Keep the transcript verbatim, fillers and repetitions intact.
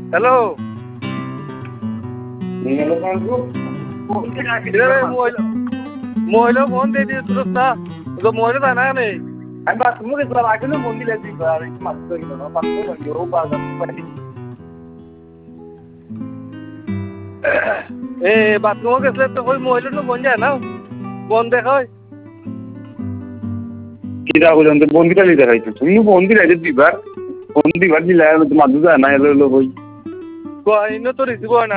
hello মহিলা phone দিয়ে দিয়েছিল না মহিলা জানা নেই আমি বাথরুমে গেছিলাম আগে ফোন দিলে দুইবার মাছ ধরিল না বাথরুমে ও বাজার এ বাথরুমে গেছিলে তো ওই মহিলাটা ফোন যায় না ফোন দেখায় কিরা বলছেন তো বন্দিটা দিতে খাইছো তুমি বন্দি রাইতে দিবার বন্দি দিবার দিলে মাদু যায় না এলো বই কইনো তো রিসিভ হয় না